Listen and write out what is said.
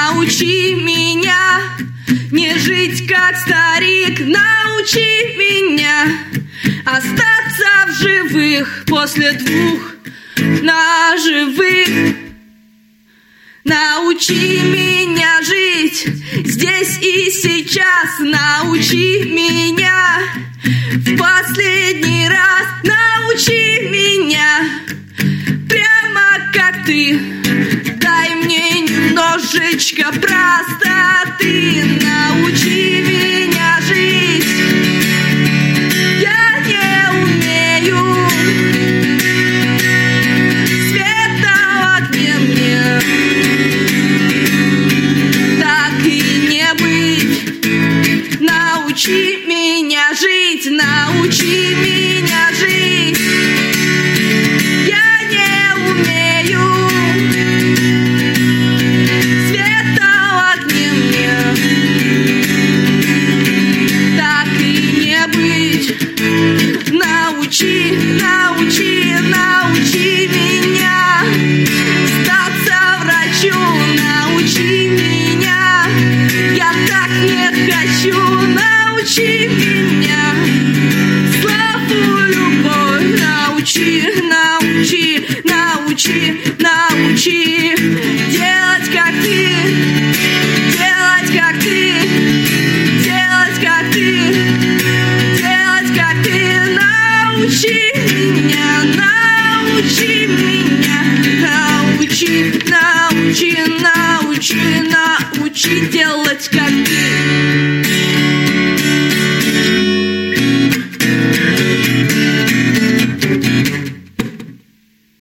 научи меня не жить как старик, научи меня остаться в живых после 2 ножевых. Научи меня жить здесь и сейчас, научи меня в последний раз, научи меня прямо как ты. Дай мне немножечко простоты, научи меня жить. Я не умею света в огне мне, так и не быть. Научи меня жить, научи меня жить. Я не умею света в огне мне, так и не быть. Научи, научи, научи меня статься врачу, научи меня, я так не хочу, научи меня славу, любовь, научи, научи, научи, научи делать как ты, делать как ты, делать как ты, делать как ты. Научи меня, научи меня, научи, научи, научи, научи делать